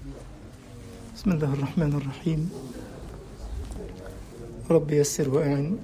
بسم الله الرحمن الرحيم. رب يسر وأعن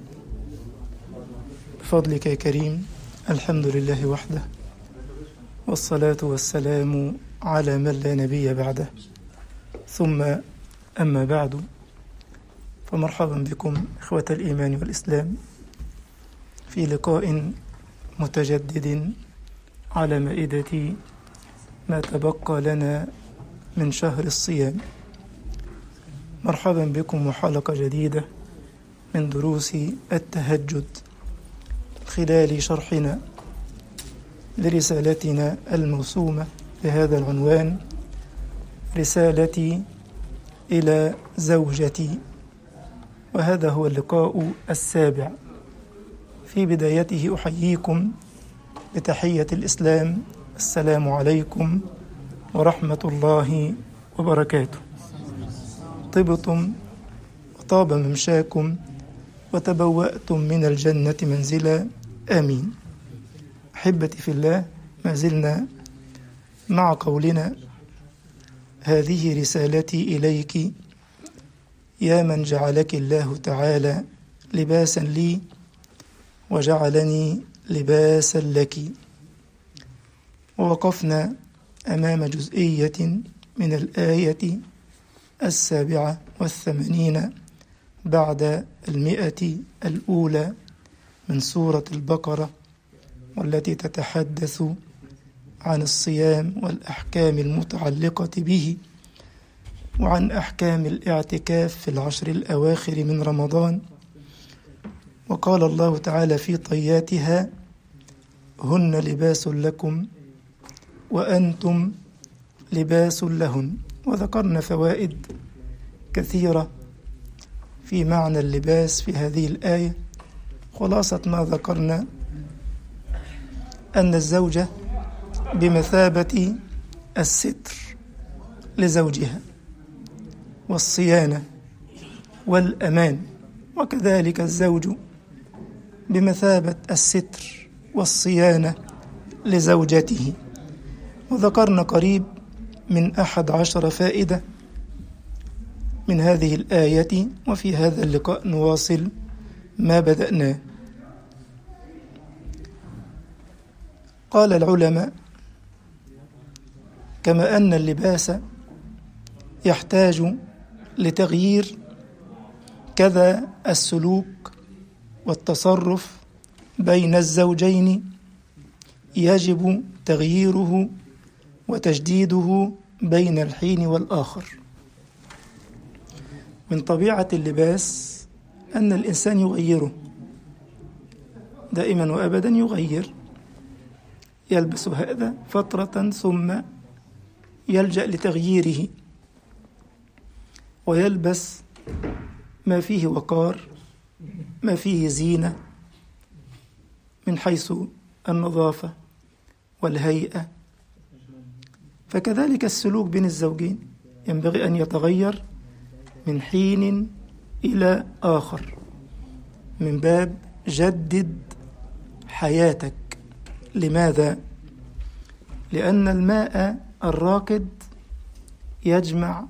بفضلك يا كريم. الحمد لله وحده، والصلاة والسلام على من لا نبي بعده، ثم أما بعد، فمرحبا بكم إخوة الإيمان والإسلام في لقاء متجدد على مائدة ما تبقى لنا من شهر الصيام. مرحبا بكم وحلقة جديدة من دروس التهجد خلال شرحنا لرسالتنا الموسومة بهذا العنوان: رسالتي إلى زوجتي. وهذا هو اللقاء السابع. في بدايته أحييكم بتحية الإسلام: السلام عليكم ورحمة الله وبركاته. طبتم وطاب ممشاكم وتبوأتم من الجنة منزلا، آمين. أحبتي في الله، ما زلنا مع قولنا: هذه رسالتي إليك يا من جعلك الله تعالى لباسا لي وجعلني لباسا لك. ووقفنا أمام جزئية من الآية 87 بعد 100 الأولى من سورة البقرة، والتي تتحدث عن الصيام والأحكام المتعلقة به، وعن أحكام الاعتكاف في العشر الأواخر من رمضان. وقال الله تعالى في طياتها: هن لباس لكم وأنتم لباس لهن. وذكرنا فوائد كثيرة في معنى اللباس في هذه الآية. خلاصة ما ذكرنا أن الزوجة بمثابة الستر لزوجها والصيانة والأمان، وكذلك الزوج بمثابة الستر والصيانة لزوجته. وذكرنا قريب من 11 فائدة من هذه الآية، وفي هذا اللقاء نواصل ما بدأناه. قال العلماء: كما أن اللباس يحتاج لتغيير، كذا السلوك والتصرف بين الزوجين يجب تغييره وتجديده بين الحين والآخر. من طبيعة اللباس أن الإنسان يغيره دائما وأبدا، يغير، يلبس هذا فترة ثم يلجأ لتغييره ويلبس ما فيه وقار، ما فيه زينة من حيث النظافة والهيئة. فكذلك السلوك بين الزوجين ينبغي أن يتغير من حين إلى آخر، من باب جدد حياتك. لماذا؟ لأن الماء الراكد يجمع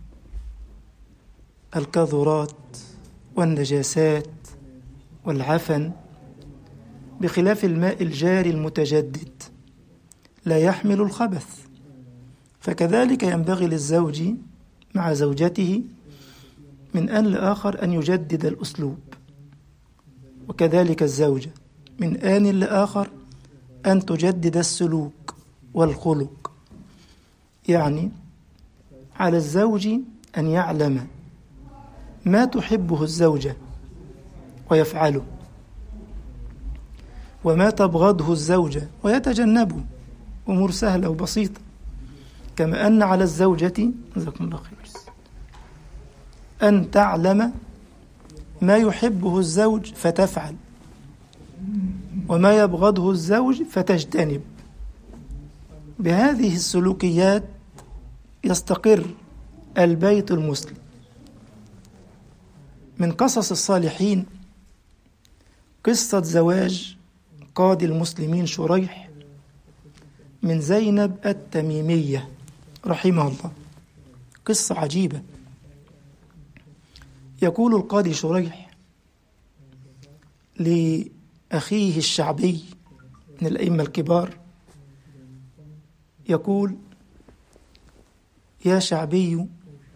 الكاذورات والنجاسات والعفن، بخلاف الماء الجاري المتجدد لا يحمل الخبث. فكذلك ينبغي للزوج مع زوجته من آن لآخر أن يجدد الأسلوب، وكذلك الزوجة من آن لآخر أن تجدد السلوك والخلق. يعني على الزوج أن يعلم ما تحبه الزوجة ويفعله، وما تبغضه الزوجة ويتجنبه. أمور سهلة وبسيطة. كما أن على الزوجة جزاكم الله خير أن تعلم ما يحبه الزوج فتفعل، وما يبغضه الزوج فتجتنب. بهذه السلوكيات يستقر البيت المسلم. من قصص الصالحين قصة زواج قاضي المسلمين شريح من زينب التميمية رحمه الله. قصة عجيبة. يقول القاضي شريح لأخيه الشعبي من الأئمة الكبار، يقول: يا شعبي،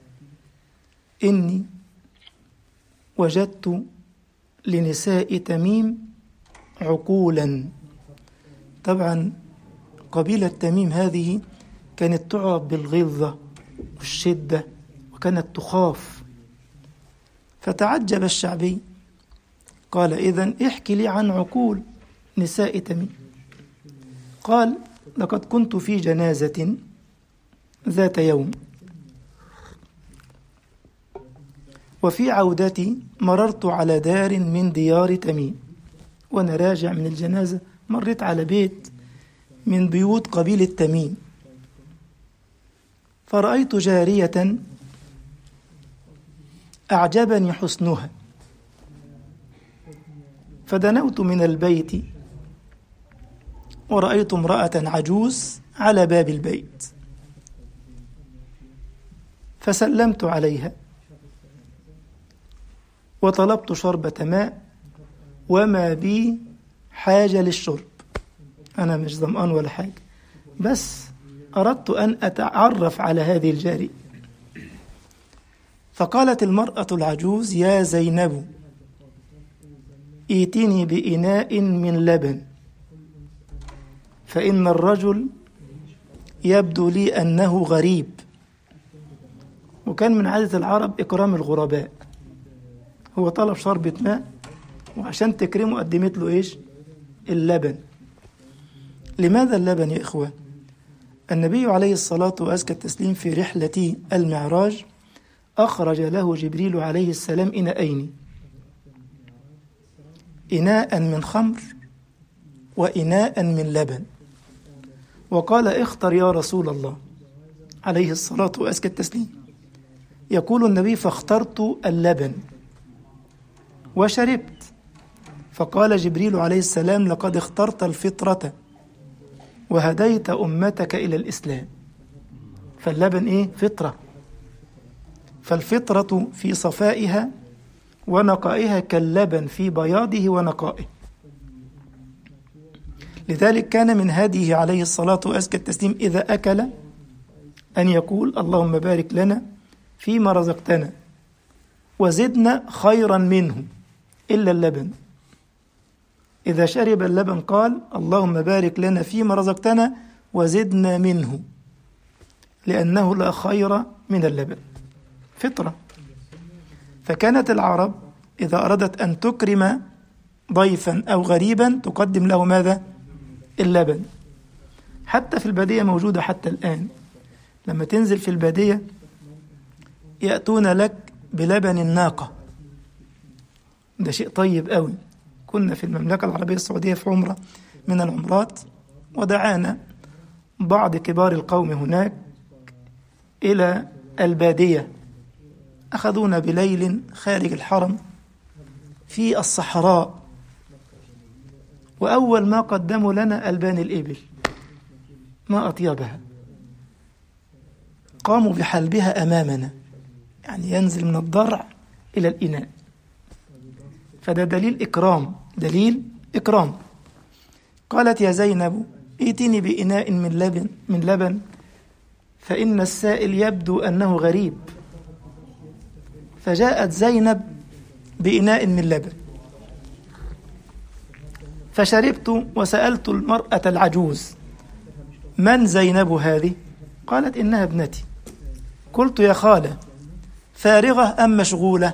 إني وجدت لنساء تميم عقولا. طبعا قبيلة تميم هذه كانت تعرف بالغلظة والشدة وكانت تخاف. فتعجب الشعبي، قال: إذن احكي لي عن عقول نساء تميم. قال: لقد كنت في جنازة ذات يوم، وفي عودتي مررت على دار من ديار تميم، وأنا راجع من الجنازة مريت على بيت من بيوت قبيلة تميم، فرأيت جارية أعجبني حسنها، فدنوت من البيت ورأيت امرأة عجوز على باب البيت، فسلمت عليها وطلبت شربة ماء وما بي حاجة للشرب، أنا مش ظمآن ولا حاجة، بس أردت أن أتعرف على هذه الجارية. فقالت المرأة العجوز: يا زينب، ائتني بإناء من لبن، فإن الرجل يبدو لي أنه غريب. وكان من عادة العرب إكرام الغرباء، هو طلب شربة ماء وعشان تكرمه قدمت له إيش؟ اللبن. لماذا اللبن يا إخوان؟ النبي عليه الصلاة وأزكى التسليم في رحلة المعراج أخرج له جبريل عليه السلام إناءين، إناء من خمر وإناء من لبن، وقال: اختر يا رسول الله عليه الصلاة وأزكى التسليم. يقول النبي: فاخترت اللبن وشربت، فقال جبريل عليه السلام: لقد اخترت الفطرة وهديت أمتك إلى الإسلام. فاللبن إيه؟ فطرة، فالفطرة في صفائها ونقائها كاللبن في بياضه ونقائه. لذلك كان من هديه عليه الصلاة وأزكى التسليم إذا أكل أن يقول: اللهم بارك لنا فيما رزقتنا وزدنا خيرا منه إلا اللبن. إذا شرب اللبن قال: اللهم بارك لنا فيما رزقتنا وزدنا منه، لأنه لا خير من اللبن. فطرة. فكانت العرب إذا أردت أن تكرم ضيفا أو غريبا تقدم له ماذا؟ اللبن. حتى في البادية موجودة حتى الآن، لما تنزل في البادية يأتون لك بلبن الناقة، ده شيء طيب قوي. كنا في المملكة العربية السعودية في عمرة من العمرات، ودعانا بعض كبار القوم هناك إلى البادية، أخذونا بليل خارج الحرم في الصحراء، وأول ما قدموا لنا ألبان الإبل، ما أطيبها، قاموا بحلبها أمامنا، يعني ينزل من الضرع إلى الإناء. فده دليل إكرام، دليل إكرام. قالت: يا زينب، ائتني بإناء من لبن فإن السائل يبدو أنه غريب. فجاءت زينب بإناء من لبن، فشربت وسألت المرأة العجوز: من زينب هذه؟ قالت: إنها ابنتي. قلت: يا خالة، فارغة أم مشغولة؟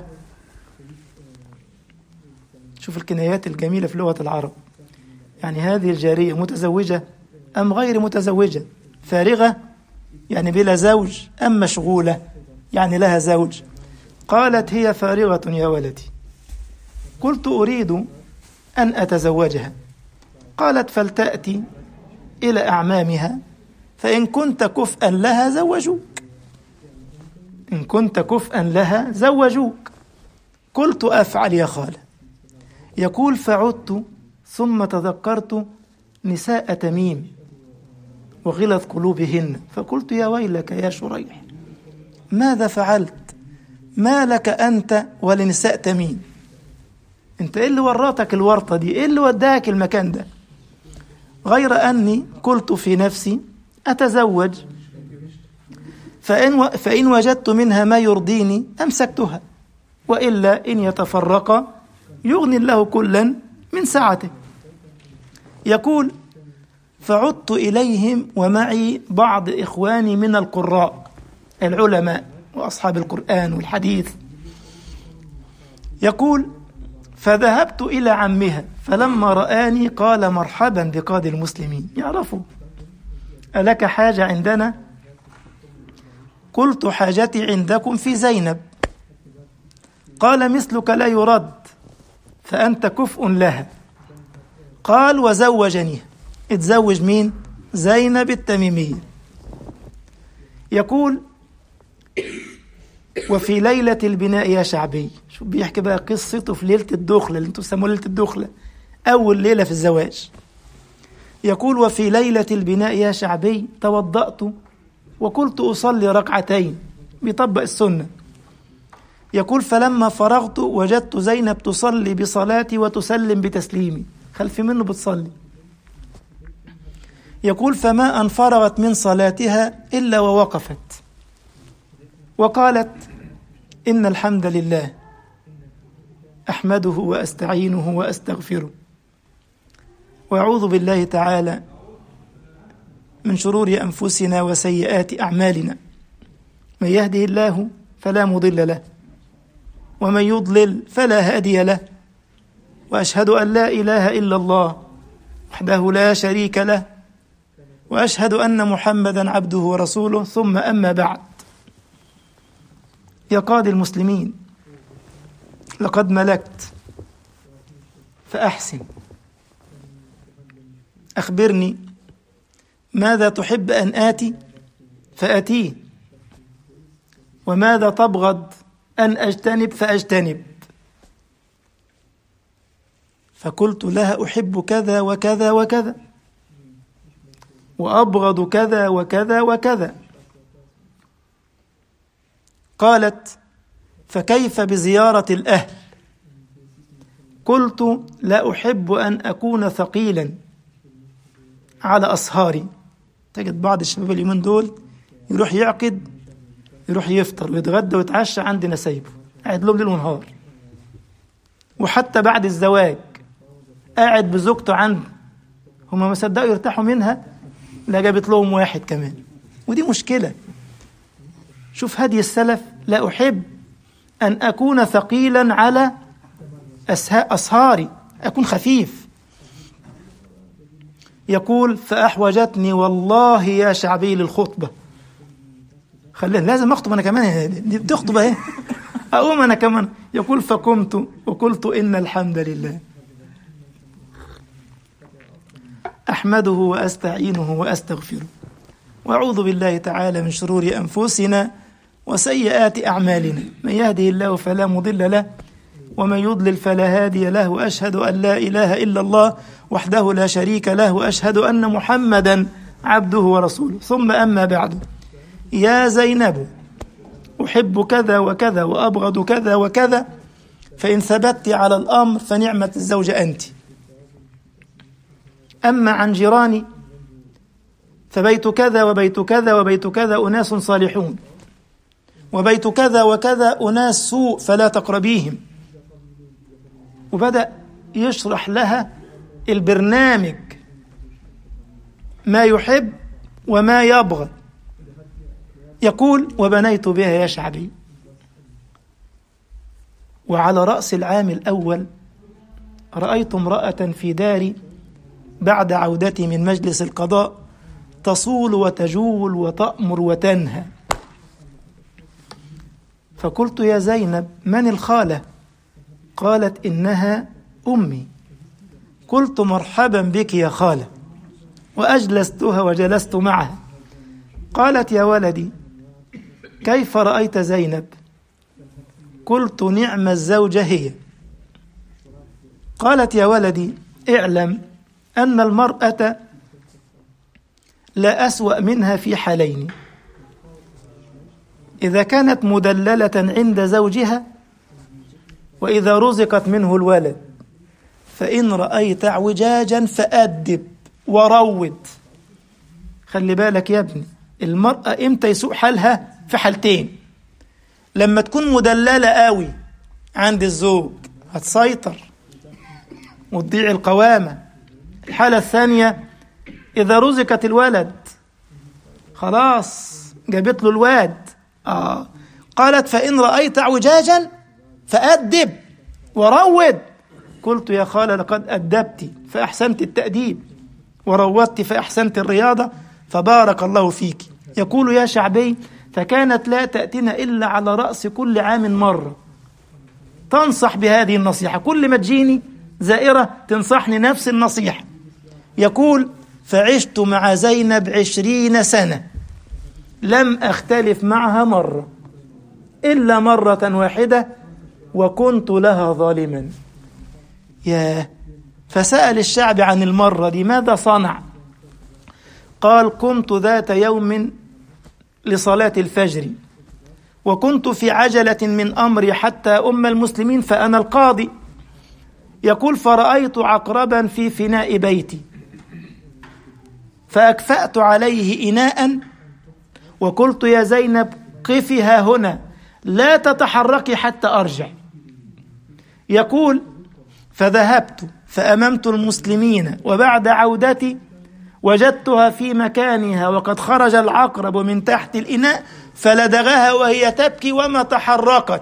شوف الكنايات الجميلة في لغة العرب، يعني هذه الجارية متزوجة أم غير متزوجة؟ فارغة يعني بلا زوج، أم مشغولة يعني لها زوج؟ قالت: هي فارغة يا ولدي. قلت: أريد أن أتزوجها. قالت: فلتأتي إلى أعمامها، فإن كنت كفءا لها زوجوك، إن كنت كفءا لها زوجوك. قلت: أفعل يا خالة. يقول: فعدت ثم تذكرت نساء تميم وغلظ قلوبهن، فقلت: يا ويلك يا شريح، ماذا فعلت؟ ما لك أنت ولنساء تميم؟ أنت إيه اللي ورطك الورطة دي؟ إيه اللي وداك المكان ده؟ غير أني قلت في نفسي أتزوج، فإن وجدت منها ما يرضيني أمسكتها، وإلا إن يتفرق يغني الله كلا من سعته. يقول: فعدت إليهم ومعي بعض إخواني من القراء العلماء وأصحاب القرآن والحديث. يقول: فذهبت إلى عمها، فلما رآني قال: مرحبا بقاضي المسلمين. يعرفوا: ألك حاجة عندنا؟ قلت: حاجتي عندكم في زينب. قال: مثلك لا يرد، فأنت كفء لها. قال: وزوجني. اتزوج مين؟ زينب التميمية. يقول: وفي ليلة البناء يا شعبي. شو بيحكي بقى قصته في ليلة الدخلة اللي انتم تسموها ليلة الدخلة، أول ليلة في الزواج. يقول: وفي ليلة البناء يا شعبي توضأت وقلت أصلي ركعتين، بيطبق السنة. يقول: فلما فرغت وجدت زينب تصلي بصلاتي وتسلم بتسليمي، خلف منه بتصلي. يقول: فما أن فرغت من صلاتها إلا ووقفت وقالت: إن الحمد لله أحمده وأستعينه وأستغفره وأعوذ بالله تعالى من شرور أنفسنا وسيئات أعمالنا، من يهده الله فلا مضل له ومن يضلل فلا هادي له، وأشهد أن لا إله إلا الله وحده لا شريك له، وأشهد أن محمدا عبده ورسوله. ثم أما بعد. يا قاضي المسلمين، لقد ملكت فأحسن. أخبرني ماذا تحب أن آتي فأتيه، وماذا تبغض أن أجتنب فأجتنب. فقلت لها: أحب كذا وكذا وكذا، وأبغض كذا وكذا وكذا. قالت: فكيف بزيارة الأهل؟ قلت: لا أحب أن أكون ثقيلا على أصهاري. تجد بعض الشباب اليومين دول يروح يعقد، يروح يفطر ويتغدى ويتعشى عند نسايبه، قاعد لهم ليل ونهار. وحتى بعد الزواج قاعد بزوجته عنده، هما ما صدقوا يرتاحوا منها، لا جابت لهم واحد كمان. ودي مشكلة. شوف هدي السلف: لا أحب أن أكون ثقيلا على أصهاري، أكون خفيف. يقول: فأحوجتني والله يا شعبي للخطبة. خلينا لازم أخطب أنا كمان، دي بتخطب أهي، أقوم أنا كمان. يقول: فقمت وقلت: إن الحمد لله أحمده وأستعينه وأستغفره وأعوذ بالله تعالى من شرور أنفسنا وسيئات أعمالنا، من يهده الله فلا مضل له ومن يضلل فلا هادي له، وأشهد أن لا إله إلا الله وحده لا شريك له، وأشهد أن محمدا عبده ورسوله. ثم أما بعد. يا زينب، أحب كذا وكذا وأبغض كذا وكذا، فإن ثبت على الأمر فنعمة الزوجة أنت. أما عن جيراني فبيت كذا وبيت كذا وبيت كذا أناس صالحون، وبيت كذا وكذا أناس سوء فلا تقربيهم. وبدأ يشرح لها البرنامج، ما يحب وما يبغض. يقول: وبنيت بها يا شعبي. وعلى رأس العام الأول رأيت امرأة في داري بعد عودتي من مجلس القضاء تصول وتجول وتأمر وتنهى. فقلت: يا زينب، من الخالة؟ قالت: إنها أمي. قلت: مرحبا بك يا خالة، وأجلستها وجلست معها. قالت: يا ولدي، كيف رأيت زينب؟ قلت: نعم الزوجة هي. قالت: يا ولدي، اعلم أن المرأة لا أسوأ منها في حالين: إذا كانت مدللة عند زوجها وإذا رزقت منه الولد، فإن رأيت اعوجاجا فأدب وروض. خلي بالك يا ابني، المرأة إمتى يسوء حالها؟ في حالتين: لما تكون مدللة قوي عند الزوج هتسيطر وتضيع القوامة. الحالة الثانية إذا رزقت الولد، خلاص جابت له الواد. قالت: فإن رأيت اعوجاجا فأدب وروض. قلت: يا خالة لقد أدبت فأحسنت التأديب، وروضت فأحسنت الرياضة، فبارك الله فيك. يقول يا شعبي: فكانت لا تأتينا إلا على رأس كل عام مرة، تنصح بهذه النصيحة. كل ما تجيني زائرة تنصحني نفس النصيحة. يقول: فعشت مع زينب 20 سنة لم أختلف معها مرة إلا مرة واحدة، وكنت لها ظالما. فسأل الشعب عن المرة دي ماذا صنع؟ قال: قمت ذات يوم لصلاة الفجر، وكنت في عجلة من أمري حتى أم المسلمين فأنا القاضي. يقول: فرأيت عقربا في فناء بيتي، فأكفأت عليه إناء وقلت: يا زينب قفي ها هنا لا تتحركي حتى أرجع. يقول: فذهبت فأممت المسلمين، وبعد عودتي وجدتها في مكانها وقد خرج العقرب من تحت الإناء فلدغها وهي تبكي وما تحركت،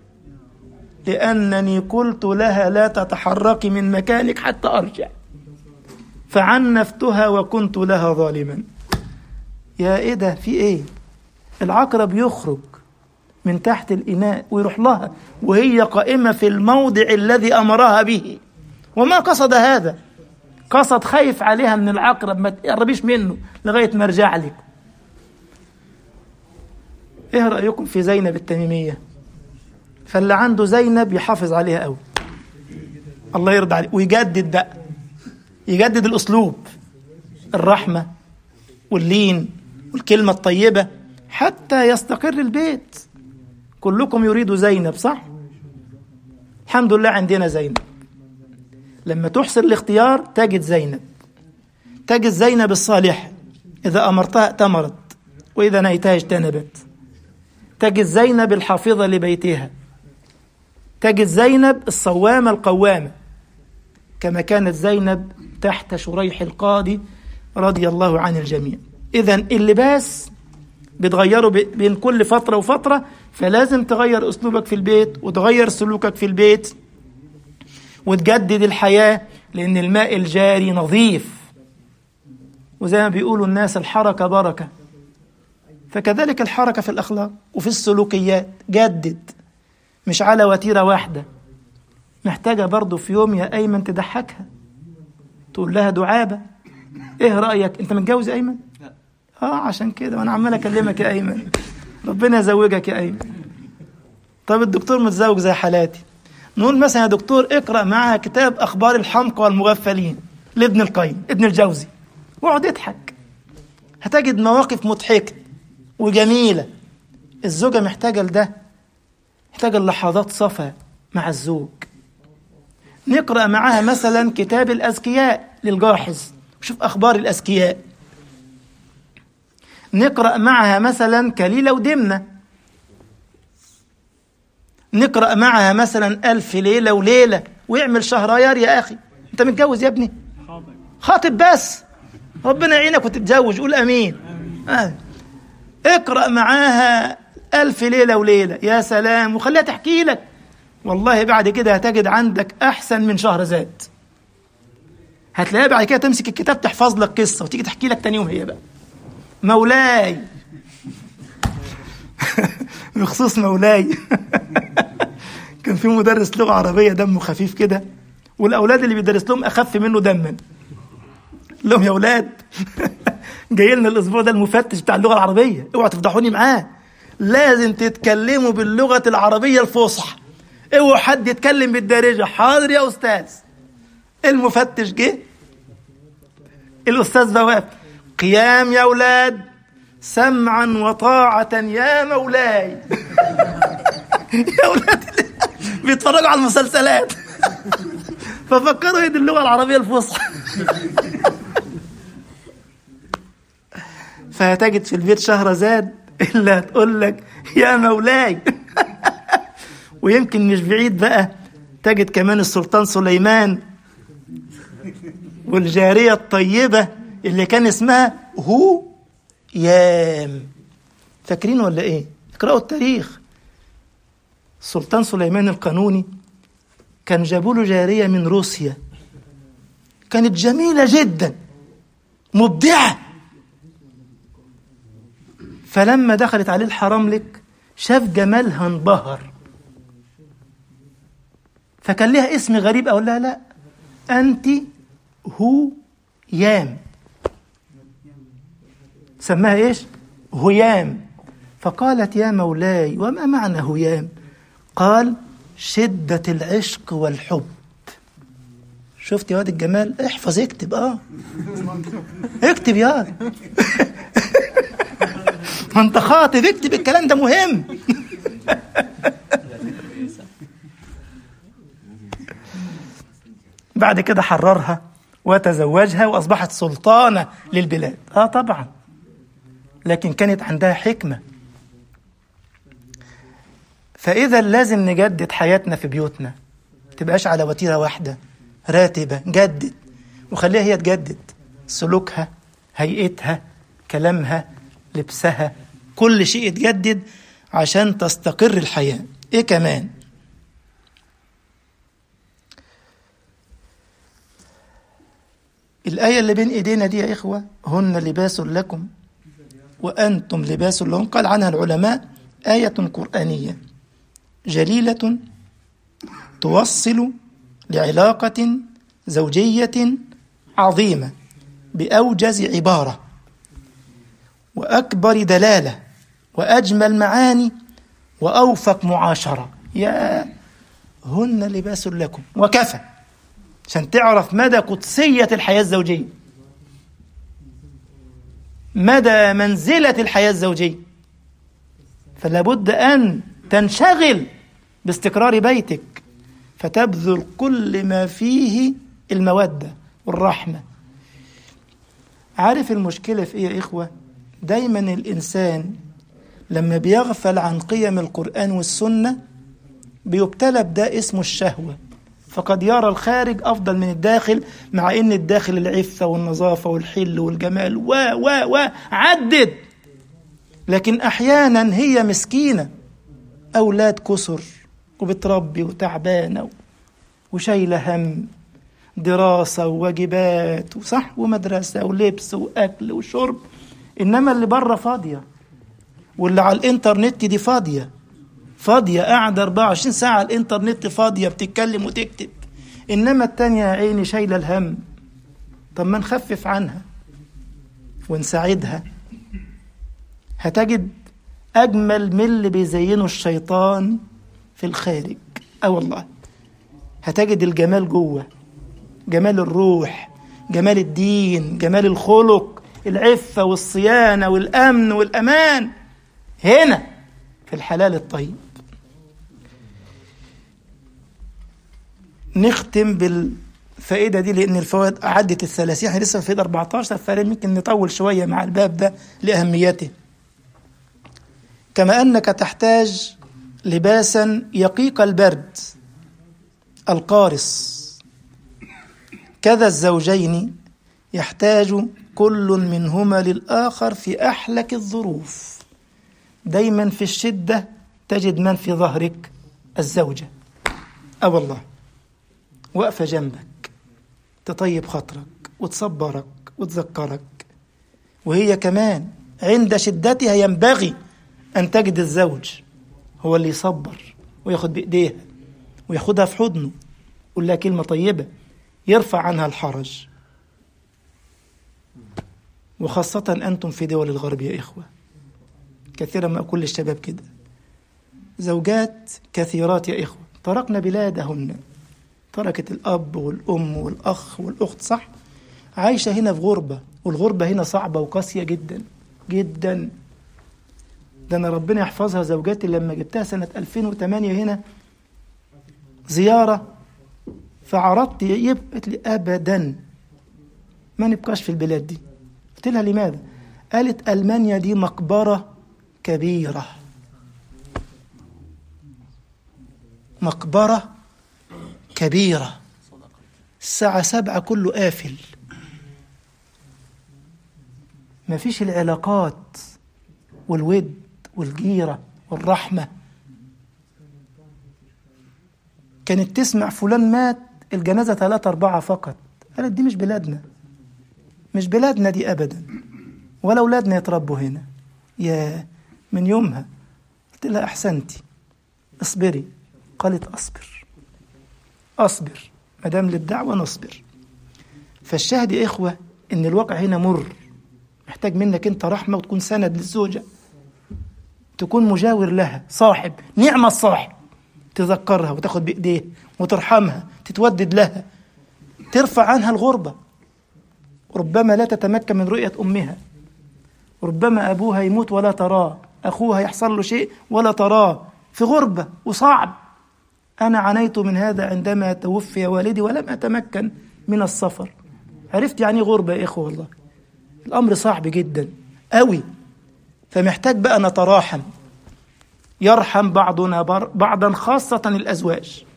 لأنني قلت لها لا تتحركي من مكانك حتى أرجع، فعنفتها وكنت لها ظالما. يا إيه ده؟ في إيه؟ العقرب يخرج من تحت الإناء ويروح لها وهي قائمة في الموضع الذي أمرها به، وما قصد هذا، قصد خايف عليها من العقرب ما تقربيش منه لغاية ما ارجع لك. ايه رأيكم في زينب التميمية؟ فاللي عنده زينب يحافظ عليها قوي، الله يرضى عليه، ويجدد بقى، يجدد الأسلوب، الرحمة واللين والكلمة الطيبة حتى يستقر البيت. كلكم يريد زينب، صح؟ الحمد لله عندنا زينب. لما تحسن الاختيار تجد زينب، تجد زينب الصالحة، إذا أمرتها ائتمرت وإذا نهيتها اجتنبت. تجد زينب الحافظة لبيتها، تجد زينب الصوامة القوامة، كما كانت زينب تحت شريح القاضي رضي الله عن الجميع. إذن اللباس بتغيره بين كل فترة وفترة، فلازم تغير أسلوبك في البيت وتغير سلوكك في البيت وتجدد الحياة، لأن الماء الجاري نظيف، وزي ما بيقولوا الناس الحركة بركة، فكذلك الحركة في الأخلاق وفي السلوكيات. جدد، مش على وتيرة واحدة. محتاجة برضو في يوم يا أيمن تضحكها، تقول لها دعابة: إيه رأيك؟ أنت متجوز يا أيمن؟ عشان كده وأنا عمال أكلمك يا أيمن، ربنا يزوجك يا أيمن. طب الدكتور متزوج زي حالاتي، نقول مثلا يا دكتور اقرأ معها كتاب أخبار الحمقى والمغفلين لابن القيم ابن الجوزي، واقعد اضحك، هتجد مواقف مضحكة وجميلة. الزوجة محتاجة لده، محتاجة لحظات صفا مع الزوج. نقرأ معها مثلا كتاب الأذكياء للجاحظ، وشوف أخبار الأذكياء. نقرأ معها مثلا كليلة ودمنة. نقرأ معها مثلا 1000 ليلة وليلة، ويعمل شهريار. يا أخي أنت متجوز يا ابني؟ خاطب بس، ربنا يعينك وتتجوز، قول أمين. اقرأ معاها 1000 ليلة وليلة، يا سلام، وخليها تحكي لك. والله بعد كده هتجد عندك أحسن من شهرزاد. هتلاقيها بعد كده تمسك الكتاب تحفظ لك قصة وتيجي تحكي لك تاني يوم هي بقى مولاي بخصوص مولاي كان في مدرس لغة عربية دمه خفيف كده، والأولاد اللي بيدرس لهم أخف منه دما. لهم يا أولاد جاي لنا الأسبوع ده المفتش بتاع اللغة العربية، اوعوا تفضحوني معاه، لازم تتكلموا باللغة العربية الفصحى، اوعوا حد يتكلم بالدارجة. حاضر يا أستاذ. المفتش جه، الأستاذ بواب: قيام يا أولاد، سمعا وطاعة يا مولاي. يا أولاد بيتفرجوا على المسلسلات ففكروا هي دي اللغة العربية الفصحى. فهتجد في البيت شهرزاد اللي هتقول لك يا مولاي. ويمكن مش بعيد بقى تجد كمان السلطان سليمان والجارية الطيبة اللي كان اسمها هويام. فاكرين ولا ايه؟ اقرأوا التاريخ. السلطان سليمان القانوني كان جابوا له جارية من روسيا، كانت جميلة جدا مبدعة. فلما دخلت عليه الحرملك شاف جمالها انبهر، فكان لها اسم غريب. أقول لها لا، أنت هويام. سماها إيش؟ هويام. فقالت يا مولاي وما معنى هويام؟ قال شدة العشق والحب. شفت يا واد الجمال؟ احفظ اكتب اكتب يا ما انت خاطب اكتب الكلام ده مهم. بعد كده حررها وتزوجها وأصبحت سلطانة للبلاد. طبعا، لكن كانت عندها حكمة. فإذا لازم نجدد حياتنا في بيوتنا، تبقاش على وتيرة واحدة راتبة. جدد وخليها هي تجدد سلوكها، هيئتها، كلامها، لبسها، كل شيء يتجدد عشان تستقر الحياة. إيه كمان؟ الآية اللي بين إيدينا دي يا إخوة، هن لباس لكم وأنتم لباس لهم، قال عنها العلماء آية قرآنية جليلة توصل لعلاقة زوجية عظيمة بأوجز عبارة وأكبر دلالة وأجمل معاني وأوفق معاشرة. يا هن لباس لكم، وكفى عشان تعرف مدى قدسية الحياة الزوجية، مدى منزلة الحياة الزوجية. فلا بد أن تنشغل باستقرار بيتك، فتبذل كل ما فيه المودة والرحمة. عارف المشكلة في إيه يا إخوة؟ دايما الإنسان لما بيغفل عن قيم القرآن والسنة بيبتلى بدا اسمه الشهوة، فقد يرى الخارج أفضل من الداخل، مع إن الداخل العفة والنظافة والحل والجمال عدد. لكن أحيانا هي مسكينة، أولاد كسر وبتربي وتعبانة وشايلة هم دراسة وواجبات وصح ومدرسة ولبس وأكل وشرب، إنما اللي بره فاضية، واللي على الإنترنت دي فاضية قاعدة 24 ساعة على الإنترنت فاضية بتتكلم وتكتب. إنما التانية يا عيني شايلة الهم. طب ما نخفف عنها ونساعدها. هتجد أجمل من اللي بيزينه الشيطان في الخارج. والله هتجد الجمال جوه، جمال الروح، جمال الدين، جمال الخلق، العفة والصيانة والأمن والأمان هنا في الحلال الطيب. نختم بالفائدة دي لأن الفوائد عدت 30، احنا لسه في فائدة 14، فممكن نطول شوية مع الباب ده لأهميته. كما أنك تحتاج لباسا يقيك البرد القارس، كذا الزوجين يحتاج كل منهما للآخر في أحلك الظروف. دايما في الشدة تجد من في ظهرك؟ الزوجة. والله واقفة جنبك تطيب خاطرك وتصبرك وتذكرك. وهي كمان عند شدتها ينبغي أن تجد الزوج هو اللي يصبر وياخد بإيديها وياخدها في حضنه، يقول لها كلمة طيبة يرفع عنها الحرج. وخاصة أنتم في دول الغرب يا إخوة، كثيرا ما أقول للشباب كده، زوجات كثيرات يا إخوة تركنا بلادهن، تركت الأب والأم والأخ والأخت، صح، عايشة هنا في غربة، والغربة هنا صعبة وقاسية جدا. جدا. ده أنا ربنا يحفظها زوجاتي لما جبتها سنة 2008 هنا زيارة، فعرضت قالت لي أبدا ما نبقاش في البلاد دي. قلت لها لماذا؟ قالت ألمانيا دي مقبرة كبيرة، مقبرة كبيرة، الساعة 7 كله قافل، ما فيش العلاقات والود والجيرة والرحمة. كانت تسمع فلان مات الجنازة 3-4 فقط. قالت دي مش بلادنا، مش بلادنا دي أبدا، ولا أولادنا يتربوا هنا. يا من يومها قلت لها أحسنتي اصبري. قالت أصبر مدام للدعوة نصبر. فالشاهد يا إخوة إن الواقع هنا مر، محتاج منك أنت رحمة، وتكون سند للزوجة، تكون مجاور لها، صاحب، نعمة الصاحب، تذكرها وتاخد بإيديه وترحمها، تتودد لها، ترفع عنها الغربة. ربما لا تتمكن من رؤية أمها، ربما أبوها يموت ولا تراه، أخوها يحصل له شيء ولا تراه، في غربة وصعب. أنا عانيت من هذا عندما توفي والدي ولم أتمكن من السفر. عرفت يعني غربة يا إخوة، والله الأمر صعب جدا قوي. فمحتاج بقى نتراحم، يرحم بعضنا بعضا، خاصة الأزواج.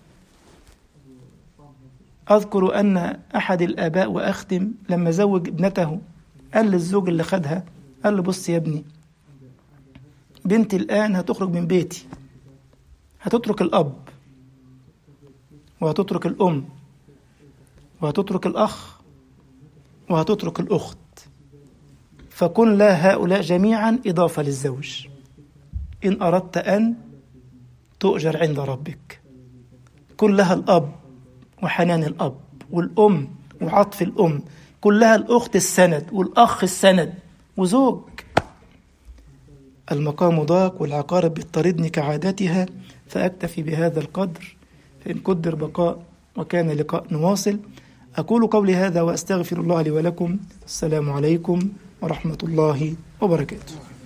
أذكر أن أحد الآباء وأختم لما زوج ابنته قال للزوج اللي خدها، قال له بص يا ابني، بنتي الآن هتخرج من بيتي، هتترك الأب وهتترك الأم وهتترك الأخ وهتترك الأخت، فكن لا هؤلاء جميعا إضافة للزوج إن أردت أن تؤجر عند ربك. كن لها الأب وحنان الأب والأم وعطف الأم، كن لها الأخت السند والأخ السند وزوج. المقام ضاق والعقارب بتطاردني كعادتها، فأكتفي بهذا القدر، فإن قدر بقاء وكان لقاء نواصل. أقول قولي هذا وأستغفر الله لي ولكم. السلام عليكم ورحمة الله وبركاته.